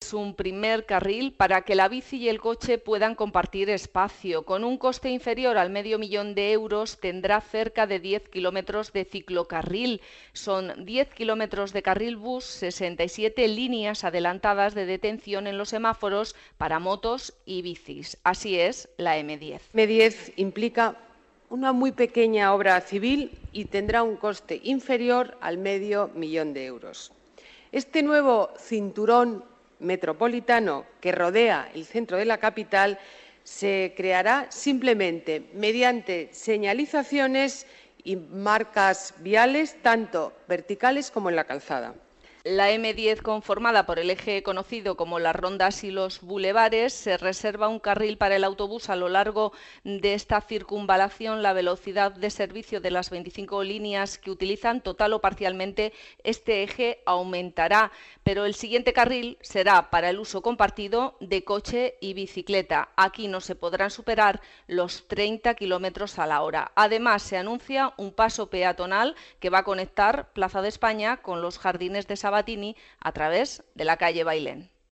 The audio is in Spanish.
es un primer carril para que la bici y el coche puedan compartir espacio. Con un coste inferior al €500.000 tendrá cerca de 10 kilómetros de ciclocarril. Son 10 kilómetros de carril bus, 67 líneas adelantadas de detención en los semáforos para motos y bicis. Así es la M10. M10 implica una muy pequeña obra civil y tendrá un coste inferior al €500.000. Este nuevo cinturón metropolitano que rodea el centro de la capital se creará simplemente mediante señalizaciones y marcas viales, tanto verticales como en la calzada. La M10, conformada por el eje conocido como las rondas y los bulevares, se reserva un carril para el autobús a lo largo de esta circunvalación. La velocidad de servicio de las 25 líneas que utilizan total o parcialmente este eje aumentará, pero el siguiente carril será para el uso compartido de coche y bicicleta. Aquí no se podrán superar los 30 kilómetros a la hora. Además, se anuncia un paso peatonal que va a conectar Plaza de España con los jardines de Sabatini a través de la calle Bailén.